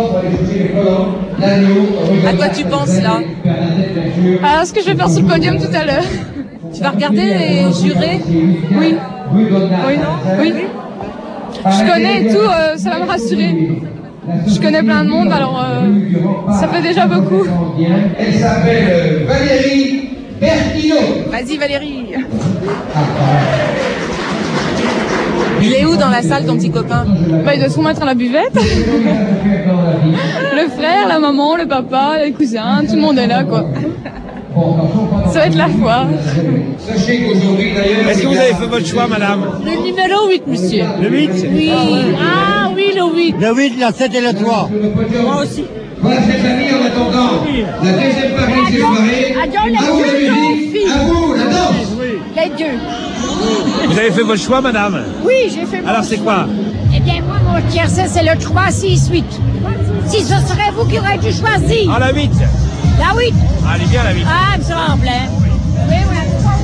À quoi tu penses là? À ce que je vais faire sur le podium tout à l'heure. Tu vas regarder les jurés? Oui. Oui, non? Oui. Je connais et tout, euh, ça va me rassurer. Je connais plein de monde, alors euh, ça fait déjà beaucoup. Elle s'appelle Valérie Bertino. Vas-y Valérie. Il est où dans la salle ton petit copain? Bah, il doit se remettre à la buvette. Le frère, la maman, le papa, les cousins, tout le monde est là quoi. Ça va être la foire. Sachez qu'aujourd'hui d'ailleurs... Est-ce que vous avez fait votre choix, madame? Le numéro huit, monsieur. Le huit? Oui. Ah oui, le huit. Le huit, le sept et le trois. Moi aussi. Voilà, chers amis, en attendant la deuxième partie de cette soirée, à vous la musique, à vous la danse. Les deux. Vous avez fait votre choix, madame? Oui, j'ai fait mon Alors, c'est quoi? Eh bien, moi, mon tiercé, c'est le trois, six, huit. Si ce serait vous qui auriez dû choisir. Ah, la huit. La huit. Ah, elle est bien, la huit. Ah, il me semble, hein. Oui, oui.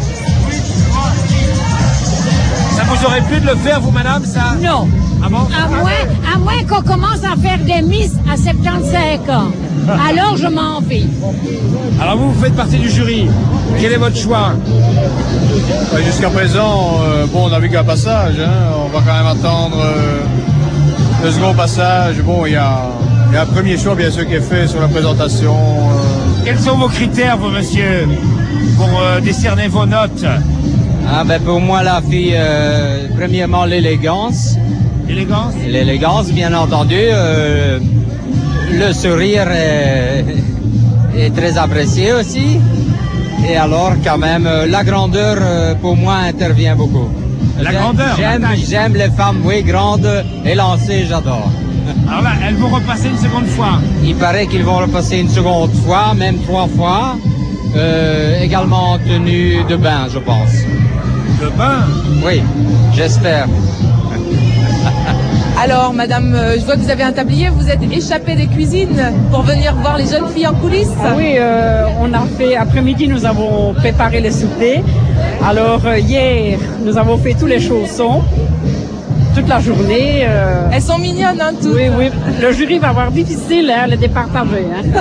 Ça vous aurait plu de le faire, vous, madame, ça? Non. Ah bon? À moins, à moins qu'on commence à faire des misses à soixante-quinze ans. Alors, je m'en vais. Alors, vous, vous faites partie du jury. Quel est votre choix? Ouais, jusqu'à présent, euh, bon, on n'a vu qu'un passage. Hein. On va quand même attendre euh, le second passage. Bon, il y a, y a un premier choix, bien sûr, qui est fait sur la présentation. Euh... Quels sont vos critères, vous, monsieur, pour euh, décerner vos notes? Ah, ben, pour moi, la fille, euh, premièrement, l'élégance. L'élégance? L'élégance, bien entendu. Euh, le sourire est, est très apprécié aussi. Et alors, quand même, euh, la grandeur, euh, pour moi, intervient beaucoup. La grandeur? J'aime, j'aime les femmes, oui, grandes, élancées, j'adore. Alors là, elles vont repasser une seconde fois. Il paraît qu'ils vont repasser une seconde fois, même trois fois. Euh, également en tenue de bain, je pense. De bain? Oui, j'espère. Alors, madame, euh, je vois que vous avez un tablier, vous êtes échappée des cuisines pour venir voir les jeunes filles en coulisses? Ah oui, euh, on a fait, après-midi, nous avons préparé les soupers. Alors, euh, hier, nous avons fait tous les chaussons, toute la journée. Euh... Elles sont mignonnes, hein, toutes? Oui, oui. Le jury va avoir difficile, hein, les départager. Hein.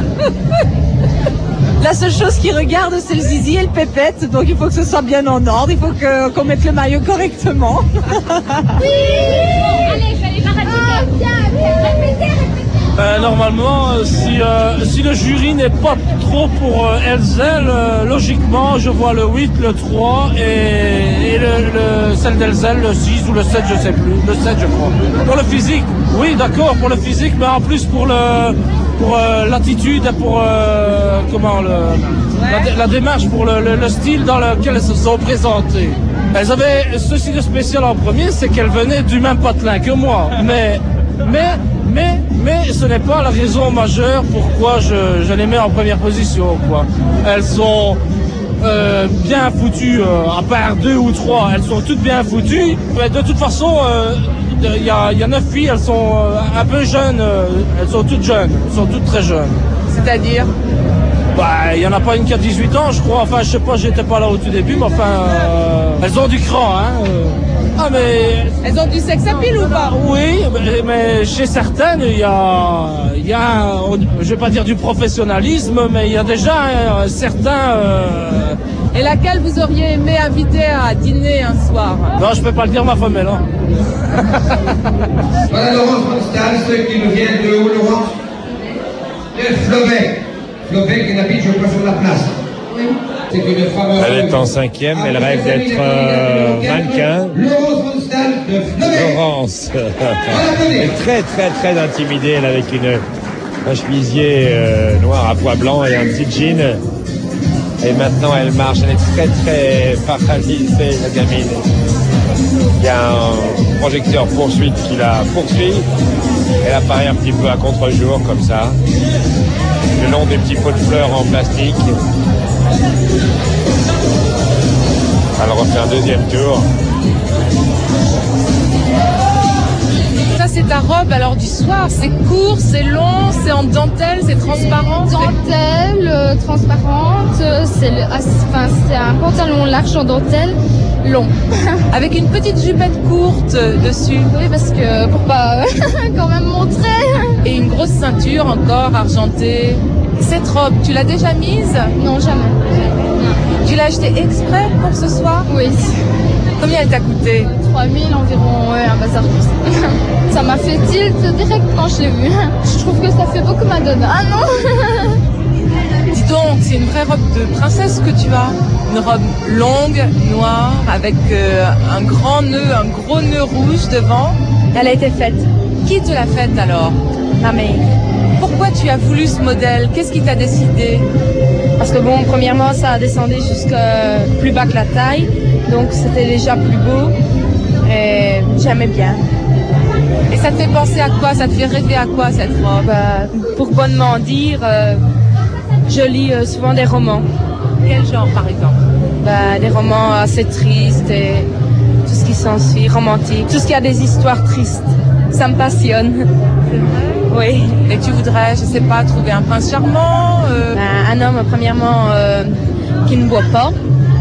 La seule chose qu'ils regardent, c'est le zizi et le pépette, donc il faut que ce soit bien en ordre, il faut que, qu'on mette le maillot correctement. Oui. Allez, je vais aller voir Ah, bien, bien, répétez, répétez. Euh, normalement, euh, si, euh, si le jury n'est pas trop pour euh, Elzel, euh, logiquement, je vois le huit, le trois et, et le, le, celle d'Elzel, le six ou le sept, je sais plus. Le sept, je crois. Pour le physique, oui, d'accord, pour le physique, mais en plus pour le pour euh, l'attitude et pour euh, comment le, la, la démarche, pour le, le, le style dans lequel elles se sont présentées. Elles avaient ceci de spécial en premier, c'est qu'elles venaient du même patelin que moi. Mais, mais, mais, mais ce n'est pas la raison majeure pourquoi je, je les mets en première position, quoi. Elles sont euh, bien foutues, euh, à part deux ou trois, elles sont toutes bien foutues. Mais de toute façon, il euh, y, a, y a neuf filles, elles sont euh, un peu jeunes, euh, elles sont toutes jeunes, elles sont toutes très jeunes. C'est-à-dire? Bah, il y en a pas une qui a dix-huit ans, je crois. Enfin, je sais pas, j'étais pas là au tout début, mais enfin, euh, elles ont du cran, hein. Euh. Ah, mais... Elles ont du sex appeal ou pas? Oui, mais, mais chez certaines, il y a, il y a, je vais pas dire du professionnalisme, mais il y a déjà euh, certains... Euh... Et laquelle vous auriez aimé inviter à dîner un soir? Non, je peux pas le dire, ma femme est là. Voilà Laurence Constance qui nous vient de où, Laurence? De Flobet. Flobet qui habite, je crois, sur la place. Oui. Elle est en cinquième, elle rêve d'être euh, mannequin. Laurence est très très très intimidée, elle, avec une, un chemisier euh, noir à pois blanc et un petit jean. Et maintenant elle marche, elle est très très paralysée, la gamine. Il y a un projecteur poursuite qui la poursuit. Elle apparaît un petit peu à contre-jour comme ça, le long des petits pots de fleurs en plastique. Elle refait un deuxième tour. Ça, c'est ta robe alors du soir, c'est court, c'est long, c'est en dentelle, c'est transparent. Dentelle, euh, transparente, euh, c'est le- ah, c'est- enfin, c'est un pantalon large en dentelle, long. Avec une petite jupette courte euh, dessus. Oui, parce que pour pas quand même montrer. Et une grosse ceinture encore argentée. Cette robe, tu l'as déjà mise? Non, jamais. Tu l'as achetée exprès pour ce soir? Oui. Combien elle t'a coûté? trois mille environ, ouais, un bazar comme ça. Ça m'a fait tilt direct quand je l'ai vu. Je trouve que ça fait beaucoup Madonna. Ah non. Dis donc, c'est une vraie robe de princesse que tu as. Une robe longue, noire, avec euh, un grand nœud, un gros nœud rouge devant. Elle a été faite. Qui te l'a faite alors? Ma mère. Pourquoi tu as voulu ce modèle? Qu'est-ce qui t'a décidé? Parce que bon, premièrement, ça a descendu jusqu'à plus bas que la taille. Donc c'était déjà plus beau. Et j'aimais bien. Et ça te fait penser à quoi? Ça te fait rêver à quoi cette robe? Bah, pour bonnement dire, euh, je lis euh, souvent des romans. Quel genre par exemple? Bah, des romans assez tristes et tout ce qui s'ensuit, romantique. Tout ce qui a des histoires tristes. Ça me passionne. Oui. Et tu voudrais, je sais pas, trouver un prince charmant euh... Un homme, premièrement, euh, qui ne boit pas.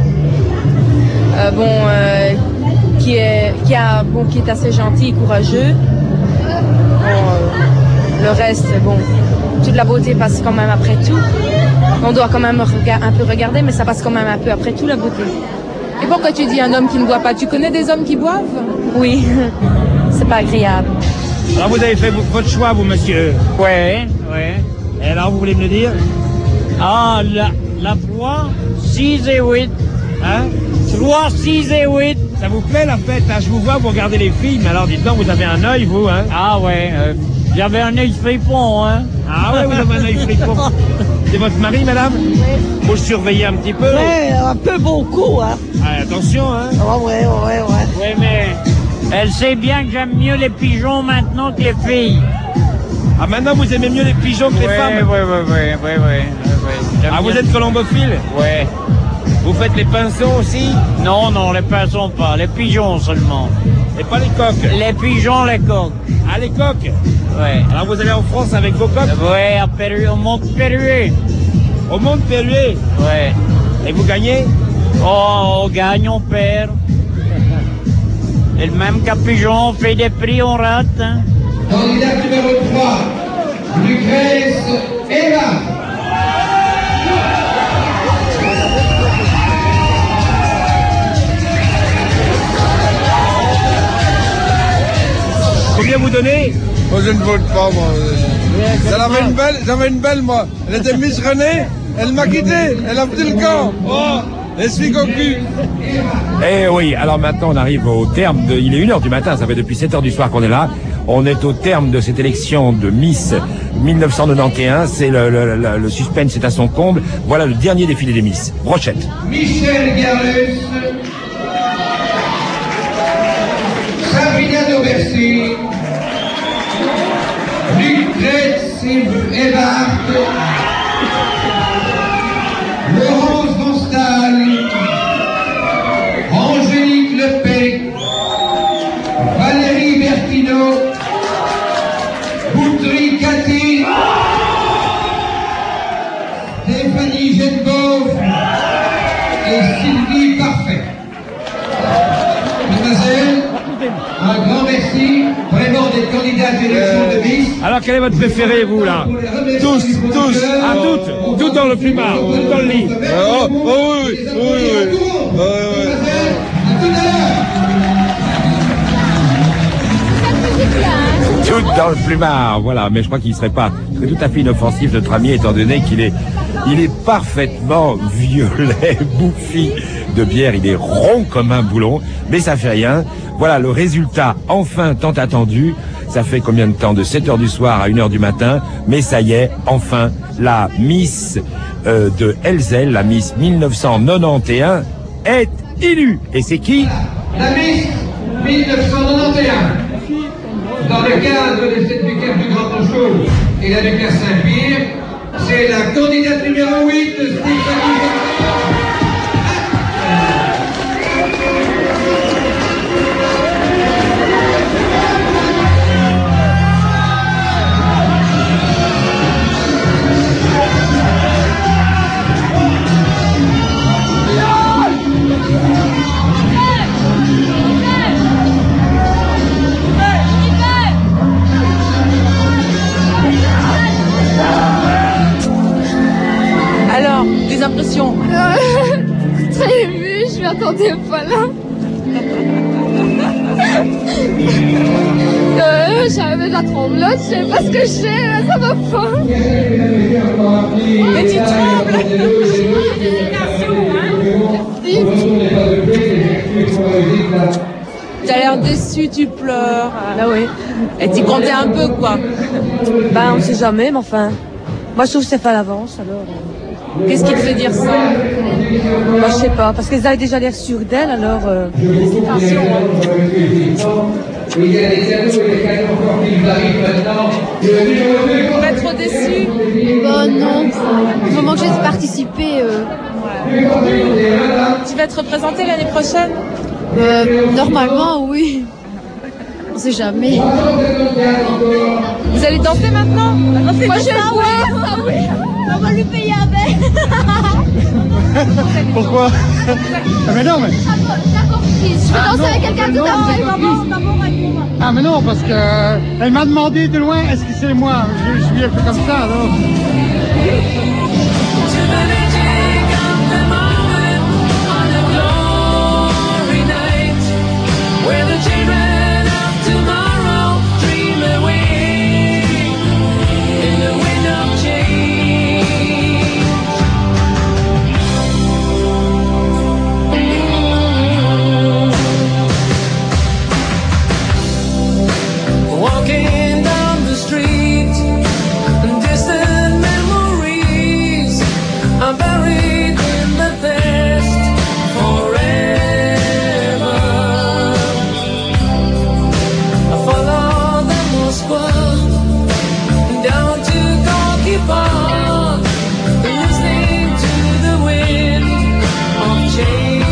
Euh, bon, euh, qui est, qui a, bon, qui est assez gentil et courageux. Bon, euh, le reste, bon, toute la beauté passe quand même après tout. On doit quand même rega- un peu regarder, mais ça passe quand même un peu après tout, la beauté. Et pourquoi tu dis un homme qui ne boit pas? Tu connais des hommes qui boivent? Oui, c'est pas agréable. Alors vous avez fait votre choix, vous, monsieur? Ouais, ouais. Et alors, vous voulez me le dire? Ah, la, la voix six et huit. Hein? trois, six et huit. Ça vous plaît, la fête, là? Je vous vois, vous regardez les films. Alors, dites donc, vous avez un œil, vous, hein? Ah ouais, euh, j'avais un œil fripon, hein. Ah ouais, vous avez un œil fripon. C'est votre mari, madame? Oui. Faut le surveiller un petit peu. Ouais, un peu beaucoup, hein. Ah, attention, hein. Oh, ouais, ouais, ouais. Oui, mais elle sait bien que j'aime mieux les pigeons maintenant que les filles. Ah, maintenant, vous aimez mieux les pigeons que les ouais, femmes? Oui, oui, oui, oui, oui. Ah, vous êtes colombophile? Ouais. Vous faites les pinsons aussi? Non, non, les pinsons pas, les pigeons seulement. Et pas les coques? Les pigeons, les coques. Ah, les coques? Ouais. Alors vous allez en France avec vos coques? Ouais, à Perru, au Mont Perruer. Au Mont Perruer? Ouais. Et vous gagnez? Oh, on gagne, on perd. Et le même qu'à pigeon, on fait des prix, on rate. Hein. Candidat numéro trois, Lucrèce Eva. Combien vous donnez? Moi, je ne vote pas, moi. J'avais une belle, j'avais une belle, moi. Elle était Miss René, elle m'a quitté, elle a pris le camp. Oh, elle suit cocu. Eh oui, alors maintenant on arrive au terme de... Il est une heure du matin, ça fait depuis sept heures du soir qu'on est là. On est au terme de cette élection de Miss mille neuf cent quatre-vingt-onze. C'est le, le, le, le suspense est à son comble. Voilà le dernier défilé des Miss. Brochette. Michel Garlus. Sabrina Daubercy. Lucrèce Evart. Laurence Vonstal. Angélique Lepec. Valérie Bertino. Boutry Cathy. Stéphanie Jetbov et Sylvie Parfait. Mademoiselle, un grand merci vraiment d'être candidate à l'élection de Miss. Alors quel est votre préféré, vous, là? Tous, tous. Ah, toutes? Toutes dans le plumard, toutes dans le lit. Oh, oh oui, oui, oui. Oh, oui. À tout à l'heure. Toutes dans le plumard, voilà. Mais je crois qu'il ne serait pas serait tout à fait inoffensif, notre ami, étant donné qu'il est Il est parfaitement violet, bouffi de bière. Il est rond comme un boulon, mais ça fait rien. Voilà le résultat enfin tant attendu. Ça fait combien de temps? De sept heures du soir à une heure du matin. Mais ça y est, enfin, la Miss euh, de Elzel, la Miss mille neuf cent quatre-vingt-onze, est élue. Et c'est qui? La Miss mille neuf cent quatre-vingt-onze. Dans le cadre de cette Ducaire du Grand Concours et la Ducaire Saint-Pierre, c'est la candidate numéro huit, Stéphanie. Alors, des impressions? Très émue, je m'attendais pas là. euh, J'avais de la tremblote, je sais pas ce que je sais, ça va pas. Mais tu trembles. Tu as l'air déçu, tu pleures. Ah oui. Et tu comptais un peu, quoi. Ben, on sait jamais, mais enfin... Moi, je trouve que c'est fait à l'avance, alors... Qu'est-ce qui te fait dire ça? Moi, je sais pas, parce qu'elles avaient déjà l'air sûres d'elle, alors... Euh... Attention, Il y a des cadeaux et des cadeaux encore qui arrivent maintenant. Pas être trop déçu? Bah non, du moment que j'ai participé... Euh... Tu vas te représenter l'année prochaine? Euh, normalement, oui. On sait jamais. Vous allez danser maintenant? Moi, je vois, ça, oui. On va lui payer un verre. Pourquoi? Ah mais non, mais... D'accord, je vais danser avec quelqu'un tout à l'heure. Ah mais non, parce que euh, elle m'a demandé de loin, est-ce que c'est moi? Je, je suis un peu comme ça, alors... Walking down the street, distant memories are buried in the past forever. I follow the Moscow down to Gorky Park, listening to the wind of change.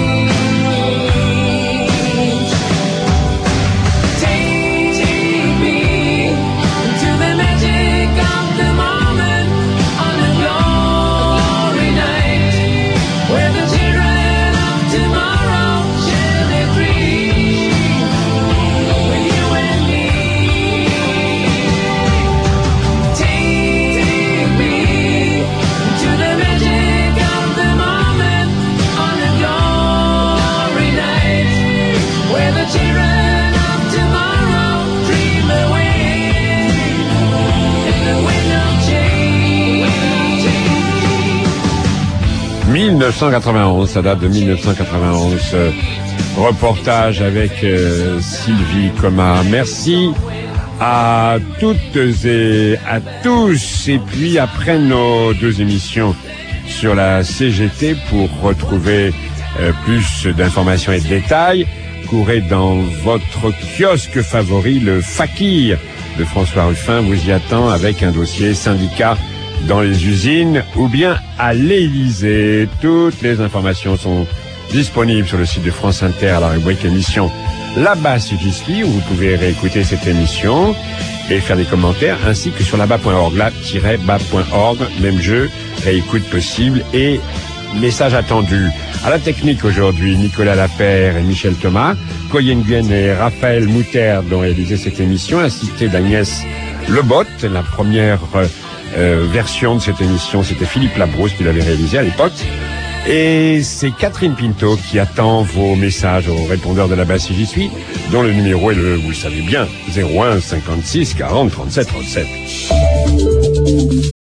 mille neuf cent quatre-vingt-onze, ça date de mille neuf cent quatre-vingt-onze. Euh, reportage avec euh, Sylvie Comas. Merci à toutes et à tous. Et puis après nos deux émissions sur la C G T, pour retrouver euh, plus d'informations et de détails, courez dans votre kiosque favori, le Fakir de François Ruffin vous y attend avec un dossier syndicat dans les usines ou bien à l'Élysée. Toutes les informations sont disponibles sur le site de France Inter à la rubrique émission Là-bas si j'y suis, où vous pouvez réécouter cette émission et faire des commentaires, ainsi que sur là-bas point org, là-bas point org, même jeu, réécoute possible et message attendu. À la technique aujourd'hui, Nicolas Lapère et Michel Thomas, Coyen Nguyen et Raphaël Moutarde ont réalisé cette émission, assisté d'Agnès Lebot. La première euh, euh, version de cette émission, c'était Philippe Labrousse qui l'avait réalisée à l'époque. Et c'est Catherine Pinto qui attend vos messages au répondeur de la base si j'y suis, dont le numéro est le, vous le savez bien, zéro un cinquante-six quarante trente-sept trente-sept.